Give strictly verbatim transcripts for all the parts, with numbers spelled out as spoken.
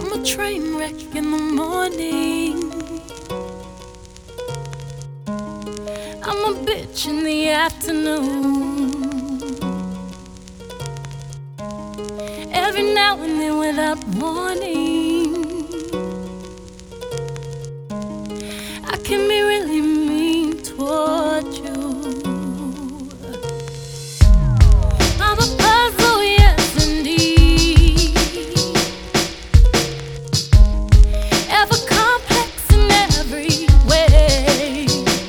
I'm a train wreck in the morning. I'm a bitch in the afternoon. Every now and then without warning, I can be really mean toward you. I'm a puzzle, yes indeed, ever complex in every way,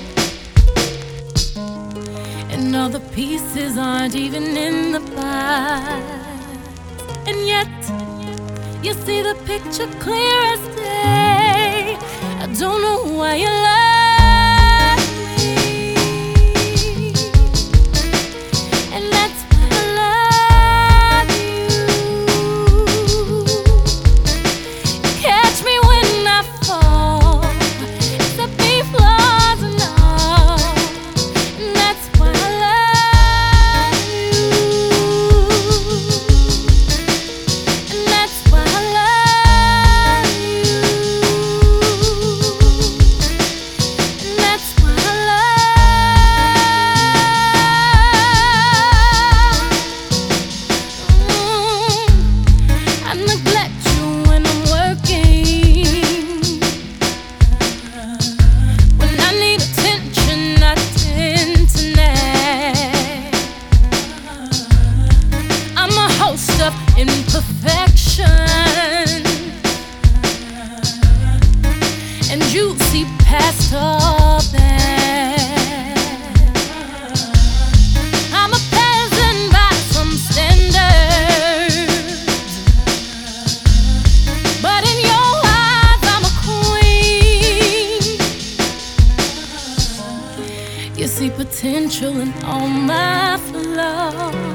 and all the pieces aren't even in the pie. And yet, you see the picture clear as day. I don't know why you love me, and that's why I love you. Catch me when I fall, except be flaws and all, and that's why I love you. Imperfection, and you see past all that. I'm a peasant by some standards, but in your eyes I'm a queen. You see potential in all my flaws.